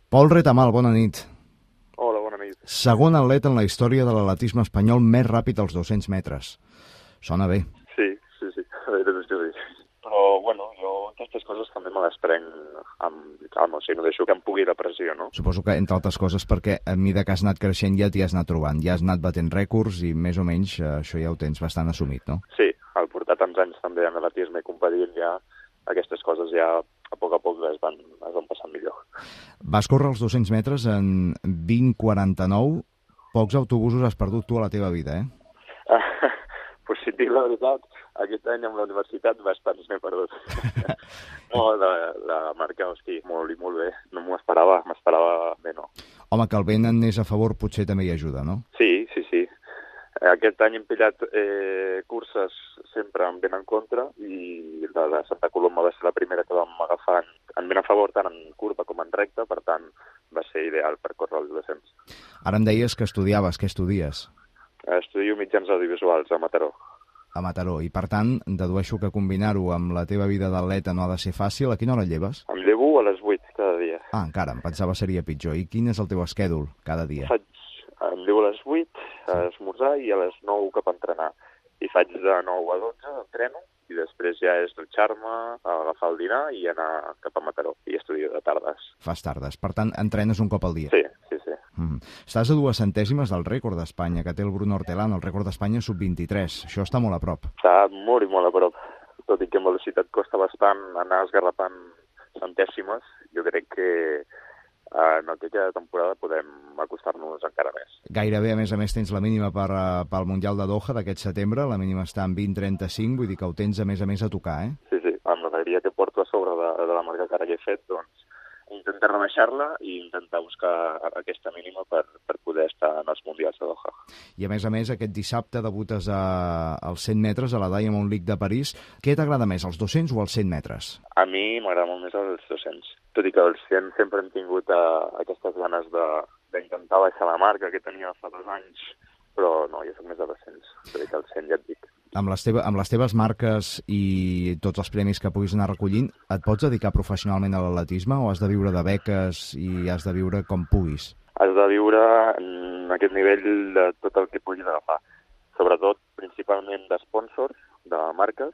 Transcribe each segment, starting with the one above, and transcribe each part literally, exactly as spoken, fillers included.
Pol Retamal, bona nit. Hola, bona nit. Segon atlet en la història de l'atletisme espanyol més ràpid als dos-cents metres. Sona bé. Sí, sí, sí, la veritat és que sí. Però, bueno, jo aquestes coses també me les prenc amb calma, o sigui, no deixo que em pugui la pressió, no? Suposo que, entre altres coses, perquè a mesura que has anat creixent ja t'hi has anat trobant, ja has anat batent rècords i més o menys eh, això ja ho tens bastant assumit, no? Sí, al portar tants anys també en atletisme i competint ja aquestes coses ja a poc a poc es van, es van passant millor. Vas córrer els dos-cents metres en vint quaranta-nou. Pocs autobusos has perdut tu a la teva vida, eh? Ah, pues si et dic la veritat, aquest any amb la universitat bastants n'he perdut. No, la, la marca, hosti, molt i molt bé. No m'ho esperava, m'esperava bé, no. Home, que el vent en anés a favor potser també hi ajuda, no? Sí, sí, sí. Aquest any hem pillat eh, curses sempre amb vent en contra i la de Santa Coloma va ser la primera que vam agafar en, en vent a favor tant en curva com en recta, per tant va ser ideal per córrer els dos-cents. Ara em deies que estudiaves. Què estudies? Estudio mitjans audiovisuals a Mataró. A Mataró. I per tant, dedueixo que combinar-ho amb la teva vida d'atleta no ha de ser fàcil. A quina hora et lleves? Em llevo a les vuit cada dia. Ah, encara, em pensava seria pitjor. I quin és el teu esquèdol cada dia? Faig, em llevo a les vuit a esmorzar i a les nou cap a entrenar. I faig de nou a dotze, entreno, i després ja és dutxar-me, agafar el dinar i anar cap a Mataró. I estudio de tardes. Fas tardes. Per tant, entrenes un cop al dia? Sí, sí, sí. Mm. Estàs a dues centèsimes del rècord d'Espanya, que té el Bruno Hortelano, el rècord d'Espanya sub vint-i-tres. Això està molt a prop. Està molt i molt a prop. Tot i que en velocitat costa bastant anar esgarrapant centèsimes, jo crec que en aquella temporada podem acostar-nos encara més. Gairebé, a més a més, tens la mínima per, uh, pel Mundial de Doha d'aquest setembre. La mínima està en vint trenta-cinc, vull dir que ho tens a més a més a tocar, eh? Sí, sí, amb l'alegria que porto a sobre de, de la marca que ara que he fet, doncs intentar rebaixar-la i intentar buscar aquesta mínima per, per poder estar en els Mundials de Doha. I a més a més, aquest dissabte debutes a, als cent metres a la Diamond League de París. Què t'agrada més, els dos-cents o els cent metres? A mi m'agrada molt més els dos-cents. Tot i que els cent sempre hem tingut uh, aquestes ganes de, d'intentar baixar la marca que tenia fa dos anys, però no, jo soc més de dos-cents. Tot i que els cent ja et dic. Amb les, teva, amb les teves marques i tots els premis que puguis anar recollint, et pots dedicar professionalment a l'atletisme o has de viure de beques i has de viure com puguis? Has de viure en aquest nivell de tot el que puguis agafar. Sobretot, principalment d'espònsors, de marques,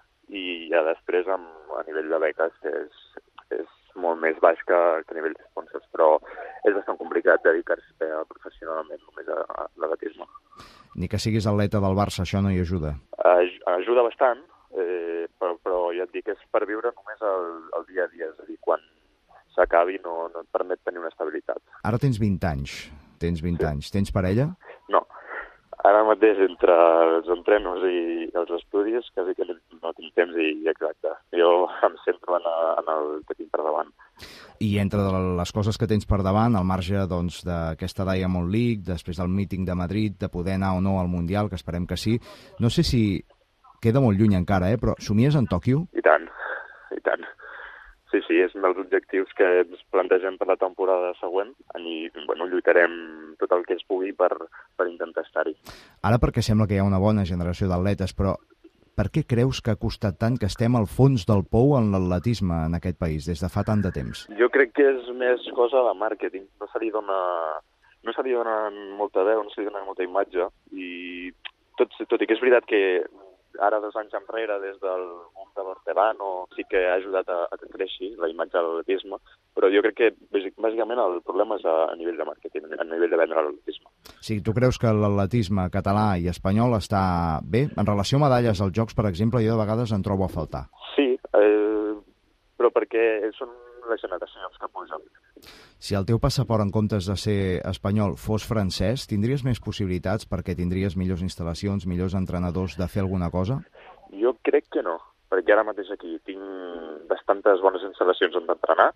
i ja després amb, a nivell de beques, que és, és molt més baix que, que a nivell d'espònsors, però és bastant complicat dedicar-se professionalment només a, a l'atletisme. Ni que siguis atleta del Barça, això no hi ajuda? Aj ajuda bastant, eh, però, però ja et dic, és per viure només el, el dia a dia, és a dir, quan s'acabi no, no et permet tenir una estabilitat. Ara tens vint anys, tens vint Sí. anys. Tens parella? No. Ara mateix, entre els entrenos i els estudis, quasi que no tinc temps i exacte. Jo em centro en, a, en el que tinc per davant. I entre les coses que tens per davant, al marge doncs, d'aquesta Diamond League, després del míting de Madrid, de poder anar o no al Mundial, que esperem que sí, no sé si queda molt lluny encara, eh? Però somies en Tòquio? I tant, i tant. Sí, sí, és un dels objectius que ens plantegem per la temporada següent i bueno, lluitarem tot el que es pugui per, per intentar estar-hi. Ara perquè sembla que hi ha una bona generació d'atletes, però per què creus que ha costat tant que estem al fons del pou en l'atletisme en aquest país des de fa tant de temps? Jo crec que és més cosa de màrqueting. No se li dona, no se li dona molta veu, no se li dona molta imatge i tot, tot i que és veritat que ara, dos anys enrere, des del boom de l'Hortelano, sí que ha ajudat a, a que creixi la imatge de l'atletisme, però jo crec que bàsicament el problema és a, a nivell de màrqueting, a nivell de vendre l'atletisme. Sí, tu creus que l'atletisme català i espanyol està bé? En relació a medalles als Jocs, per exemple, jo de vegades en trobo a faltar. Sí, eh, però perquè són les generacions que pugen. Si el teu passaport en comptes de ser espanyol fos francès, tindries més possibilitats perquè tindries millors instal·lacions, millors entrenadors de fer alguna cosa? Jo crec que no, perquè ara mateix aquí tinc bastantes bones instal·lacions on entrenar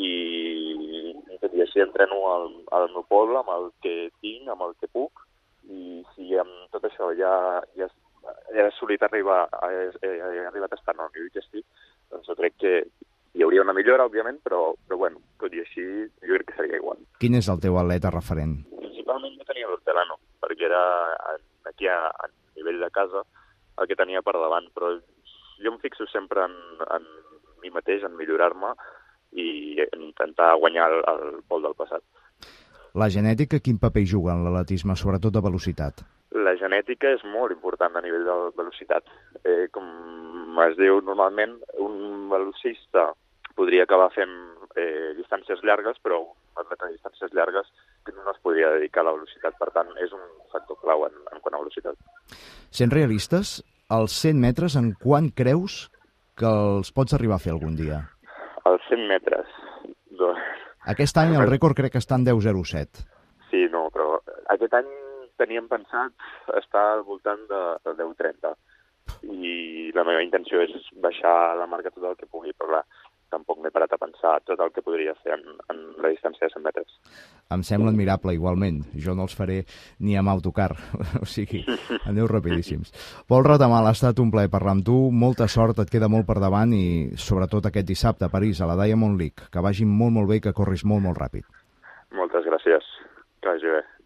i, i així entreno al, al meu poble, amb el que tinc, amb el que puc, i si amb tot això ja, ja he assolit arribar, he, he arribat a estar en el nivell que estic, doncs jo crec que hi hauria una millora, òbviament, però, però bueno, tot i així, jo crec que seria igual. Quin és el teu atleta referent? Principalment jo tenia l'Hortelano, perquè era aquí a, a nivell de casa el que tenia per davant, però jo em fixo sempre en, en mi mateix, en millorar-me, i intentar guanyar el, el pol del passat. La genètica, quin paper hi juga en l'atletisme, sobretot de velocitat? La genètica és molt important a nivell de velocitat. Eh, com es diu normalment, un velocista podria acabar fent eh, distàncies llargues, però un atleta de distàncies llargues que no es podria dedicar a la velocitat. Per tant, és un factor clau en, en quant a velocitat. Sent realistes, els cent metres, en quan creus que els pots arribar a fer algun dia? Els cent metres... Doncs... Aquest any el rècord crec que està en deu zero set. Sí, no, però aquest any teníem pensat estar al voltant de, de deu trenta. I la meva intenció és baixar la marca tot el que pugui, però clar, tampoc m'he parat a pensar tot el que podria fer en, en la distància de cent metres. Em sembla admirable, igualment. Jo no els faré ni amb autocar, o sigui, aneu rapidíssims. Pol Retamal, ha estat un plaer parlar amb tu, molta sort, et queda molt per davant i sobretot aquest dissabte a París, a la Diamond League, que vagi molt, molt bé i que corris molt, molt ràpid. Moltes gràcies, que vagi bé.